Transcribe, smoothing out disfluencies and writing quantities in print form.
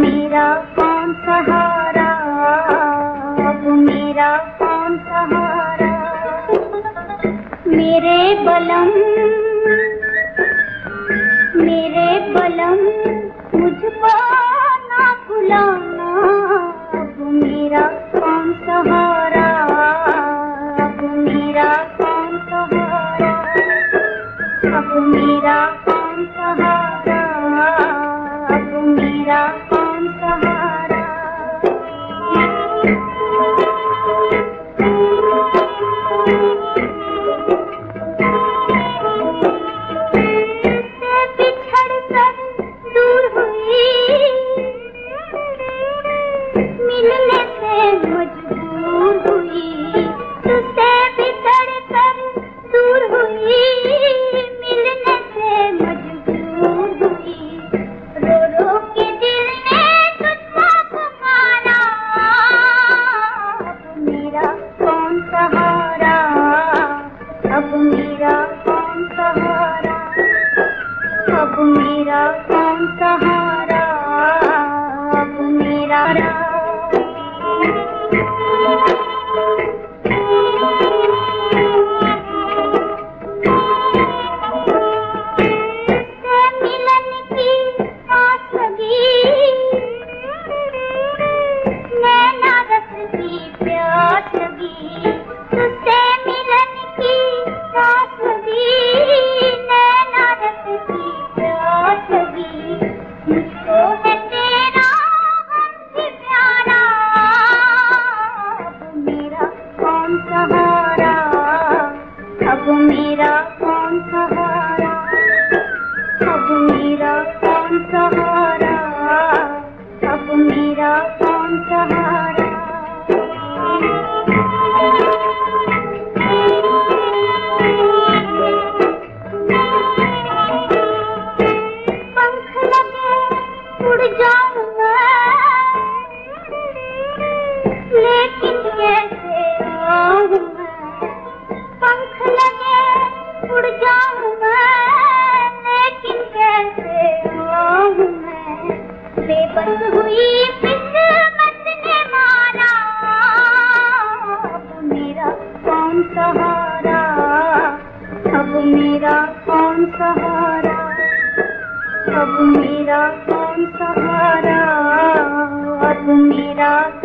मेरा कौन सहारा, अब मेरा कौन सहारा। मेरे बलम मुझको ना भुलाना, अब मेरा कौन सहारा, अब मेरा कौन सहारा, अब मेरा कौन सहारा, अब मेरा कौन सहारा। मिलने से मजबूर हुई, तुझसे बिछड़ कर दूर हुई, मिलने से मजबूर हुई। रो रो के दिल ने तुझको पुकारा, अब मेरा कौन सहारा, अब मेरा कौन सहारा, अब मेरा कौन सहारा, अब मेरा। मिलन की आस लगी, नैना रस की प्यास लगी, तुझसे मिलन की आस लगी, नैना रस की प्यास लगी। मुझको है तेरा हमसे प्यारा, अब मेरा कौन सहारा, अब मेरा कौन सहारा, अब मेरा कौन सहारा, अब मेरा कौन सहारा। पंख लगे उड़ जाऊं मैं, लेकिन कैसे आऊं मैं। पंख लगे उड़ जाऊं मैं, लेकिन कैसे आऊं मैं। बेबस हुई किस्मत ने मारा, अब मेरा कौन सहारा, अब मेरा कौन सहारा, अब मेरा कौन सहारा, अब मेरा